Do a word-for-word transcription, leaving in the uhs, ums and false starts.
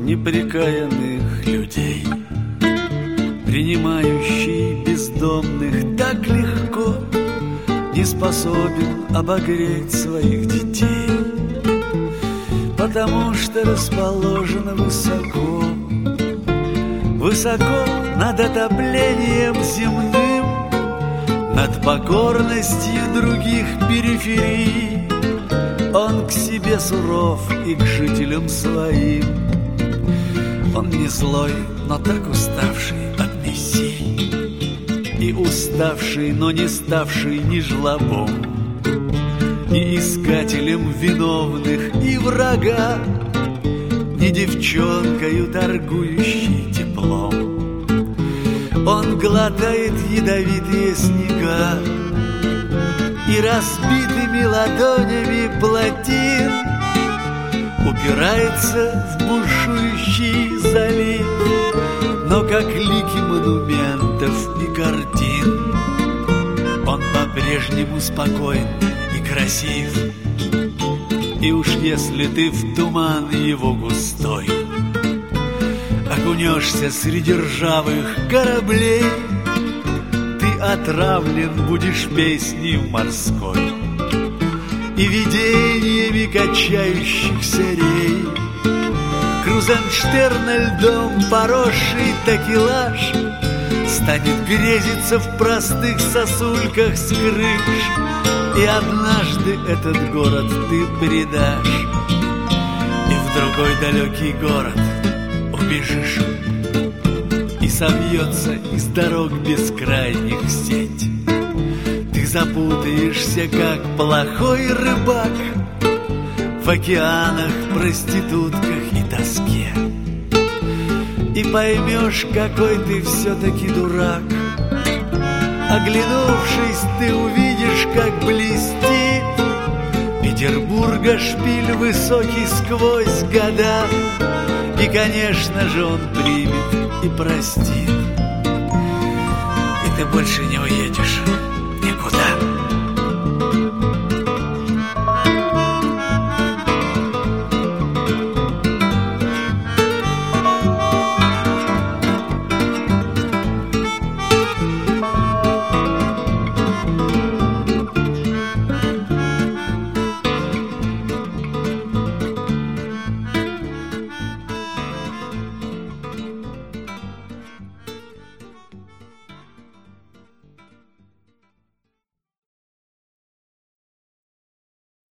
неприкаянных людей, принимающий бездомных так легко, не способен обогреть своих детей, потому что расположен высоко, высоко над отоплением земным, над покорностью других периферий. Он к себе суров и к жителям своим. Он не злой, но так уставший от мессий, и уставший, но не ставший ни жлобом, ни искателем виновных и врага, ни девчонкою, торгующей теплом. Он глотает ядовитые снега и разбитыми ладонями плотин упирается в бушующий залив, но как лики монументов и картин он по-прежнему спокоен и красив. И уж если ты в туман его густой окунешься среди ржавых кораблей, ты отравлен будешь песней морской и видениями качающихся рей. Крузенштерна льдом поросший такелаж станет грезиться в простых сосульках с крыш, и однажды этот город ты предашь, и в другой далекий город убежишь, и собьется из дорог бескрайних сеть. Ты запутаешься, как плохой рыбак, в океанах, проститутках и тоске, и поймешь, какой ты все-таки дурак. Оглянувшись, ты увидишь, как блестит Петербурга шпиль высокий сквозь года, и, конечно же, он примет и простит, и ты больше не уедешь.